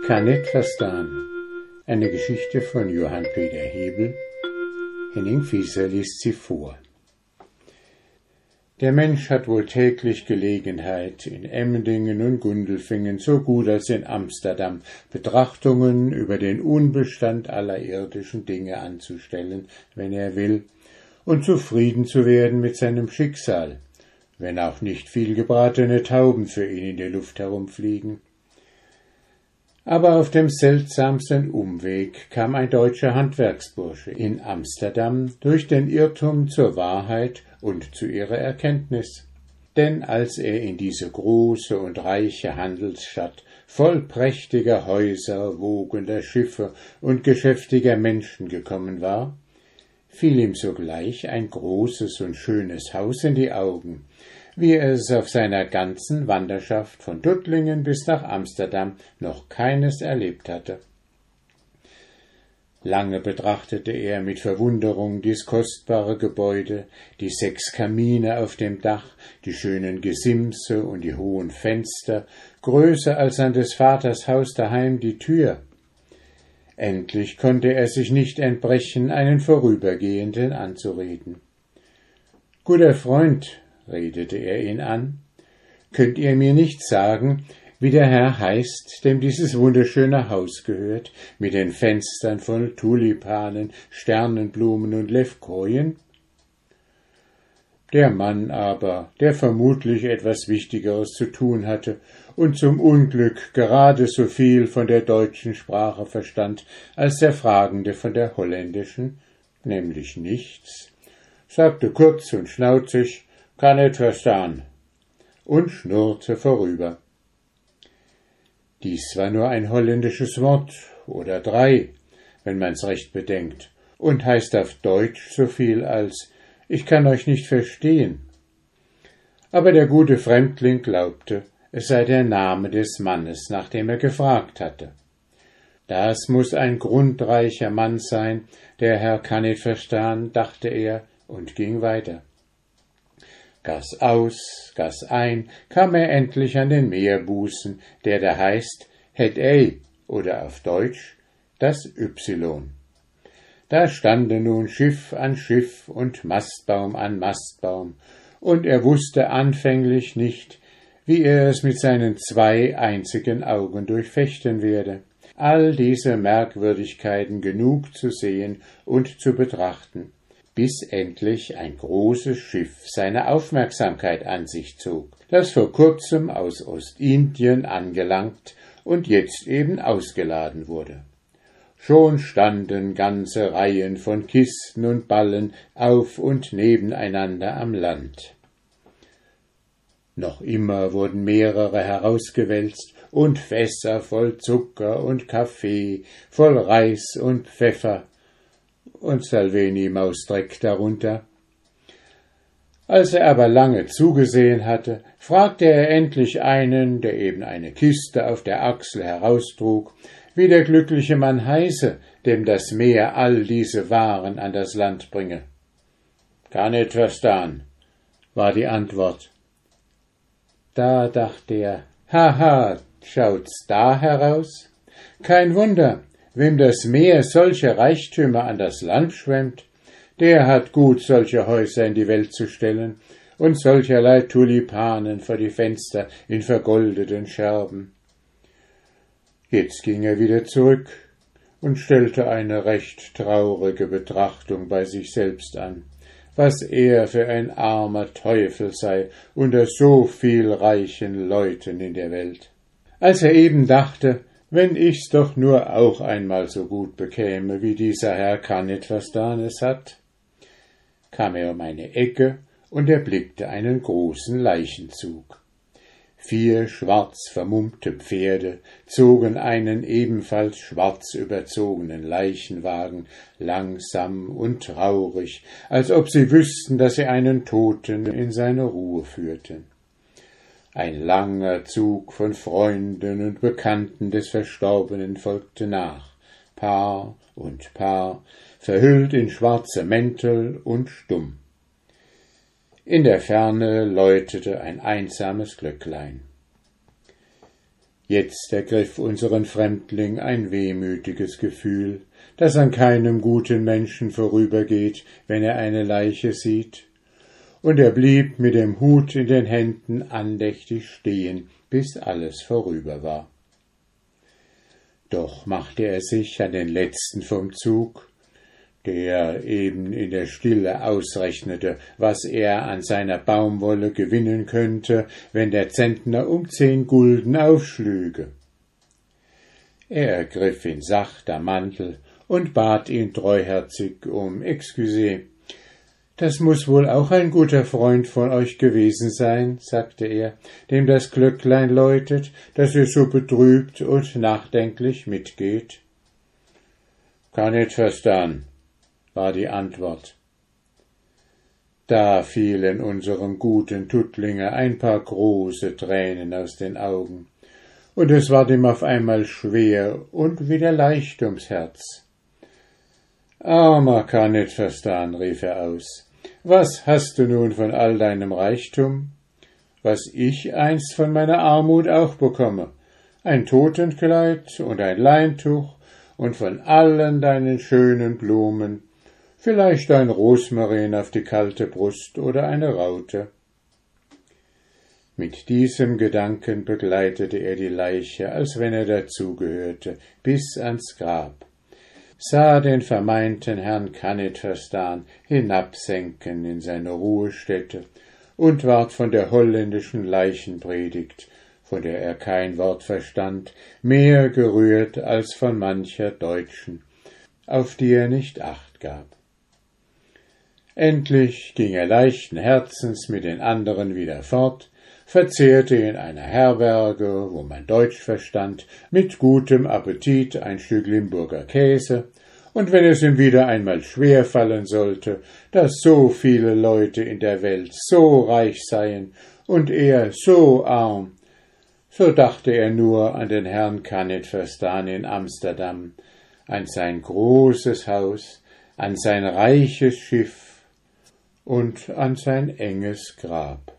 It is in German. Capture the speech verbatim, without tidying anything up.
Kann nicht verstaan. Eine Geschichte von Johann Peter Hebel. Henning Fieser liest sie vor. Der Mensch hat wohl täglich Gelegenheit, in Emmendingen und Gundelfingen so gut als in Amsterdam Betrachtungen über den Unbestand aller irdischen Dinge anzustellen, wenn er will, und zufrieden zu werden mit seinem Schicksal, wenn auch nicht viel gebratene Tauben für ihn in der Luft herumfliegen. Aber auf dem seltsamsten Umweg kam ein deutscher Handwerksbursche in Amsterdam durch den Irrtum zur Wahrheit und zu ihrer Erkenntnis. Denn als er in diese große und reiche Handelsstadt voll prächtiger Häuser, wogender Schiffe und geschäftiger Menschen gekommen war, fiel ihm sogleich ein großes und schönes Haus in die Augen, wie er es auf seiner ganzen Wanderschaft von Tuttlingen bis nach Amsterdam noch keines erlebt hatte. Lange betrachtete er mit Verwunderung dies kostbare Gebäude, die sechs Kamine auf dem Dach, die schönen Gesimse und die hohen Fenster, größer als an des Vaters Haus daheim die Tür. Endlich konnte er sich nicht entbrechen, einen Vorübergehenden anzureden. »Guter Freund«, redete er ihn an, »könnt ihr mir nicht sagen, wie der Herr heißt, dem dieses wunderschöne Haus gehört, mit den Fenstern voll Tulipanen, Sternenblumen und Levkojen?« Der Mann aber, der vermutlich etwas Wichtigeres zu tun hatte und zum Unglück gerade so viel von der deutschen Sprache verstand als der Fragende von der holländischen, nämlich nichts, sagte kurz und schnauzig, »Kann nicht verstaan«, und schnurrte vorüber. Dies war nur ein holländisches Wort, oder drei, wenn man's recht bedenkt, und heißt auf Deutsch so viel als »Ich kann euch nicht verstehen«. Aber der gute Fremdling glaubte, es sei der Name des Mannes, nach dem er gefragt hatte. Das muß ein grundreicher Mann sein, der Herr kann nicht verstaan, dachte er und ging weiter. Gass aus, Gass ein, kam er endlich an den Meerbusen, der da heißt Het Ei oder auf Deutsch das Y. Da standen nun Schiff an Schiff und Mastbaum an Mastbaum, und er wusste anfänglich nicht, wie er es mit seinen zwei einzigen Augen durchfechten werde, all diese Merkwürdigkeiten genug zu sehen und zu betrachten, bis endlich ein großes Schiff seine Aufmerksamkeit an sich zog, das vor kurzem aus Ostindien angelangt und jetzt eben ausgeladen wurde. Schon standen ganze Reihen von Kisten und Ballen auf und nebeneinander am Land. Noch immer wurden mehrere herausgewälzt und Fässer voll Zucker und Kaffee, voll Reis und Pfeffer, und Salveni Mausdreck darunter. Als er aber lange zugesehen hatte, fragte er endlich einen, der eben eine Kiste auf der Achsel heraustrug, wie der glückliche Mann heiße, dem das Meer all diese Waren an das Land bringe. »Kann nicht verstaan«, war die Antwort. Da dachte er, haha, schaut's da heraus? Kein Wunder, wem das Meer solche Reichtümer an das Land schwemmt, der hat gut, solche Häuser in die Welt zu stellen und solcherlei Tulipanen vor die Fenster in vergoldeten Scherben. Jetzt ging er wieder zurück und stellte eine recht traurige Betrachtung bei sich selbst an, was er für ein armer Teufel sei unter so viel reichen Leuten in der Welt. Als er eben dachte, wenn ich's doch nur auch einmal so gut bekäme, wie dieser Herr kann nicht verstaan es hat, kam er um eine Ecke und erblickte einen großen Leichenzug. Vier schwarz vermummte Pferde zogen einen ebenfalls schwarz überzogenen Leichenwagen langsam und traurig, als ob sie wüssten, dass sie einen Toten in seine Ruhe führten. Ein langer Zug von Freunden und Bekannten des Verstorbenen folgte nach, Paar und Paar, verhüllt in schwarze Mäntel und stumm. In der Ferne läutete ein einsames Glöcklein. Jetzt ergriff unseren Fremdling ein wehmütiges Gefühl, das an keinem guten Menschen vorübergeht, wenn er eine Leiche sieht, und er blieb mit dem Hut in den Händen andächtig stehen, bis alles vorüber war. Doch machte er sich an den letzten vom Zug, der eben in der Stille ausrechnete, was er an seiner Baumwolle gewinnen könnte, wenn der Zentner um zehn Gulden aufschlüge. Er ergriff ihn sacht am Mantel und bat ihn treuherzig um Excusez. »Das muß wohl auch ein guter Freund von euch gewesen sein«, sagte er, »dem das Glöcklein läutet, dass ihr so betrübt und nachdenklich mitgeht.« »Kann nicht verstehen«, war die Antwort. Da fielen unserem guten Tuttlinger ein paar große Tränen aus den Augen, und es ward ihm auf einmal schwer und wieder leicht ums Herz. »Armer kann nicht verstehen«, rief er aus, »was hast du nun von all deinem Reichtum? Was ich einst von meiner Armut auch bekomme, ein Totenkleid und ein Leintuch und von allen deinen schönen Blumen, vielleicht ein Rosmarin auf die kalte Brust oder eine Raute.« Mit diesem Gedanken begleitete er die Leiche, als wenn er dazugehörte, bis ans Grab, sah den vermeinten Herrn Kannitverstan hinabsenken in seine Ruhestätte und ward von der holländischen Leichenpredigt, von der er kein Wort verstand, mehr gerührt als von mancher Deutschen, auf die er nicht Acht gab. Endlich ging er leichten Herzens mit den anderen wieder fort, verzehrte in einer Herberge, wo man Deutsch verstand, mit gutem Appetit ein Stück Limburger Käse, und wenn es ihm wieder einmal schwer fallen sollte, dass so viele Leute in der Welt so reich seien und er so arm, so dachte er nur an den Herrn Kannitverstan in Amsterdam, an sein großes Haus, an sein reiches Schiff und an sein enges Grab.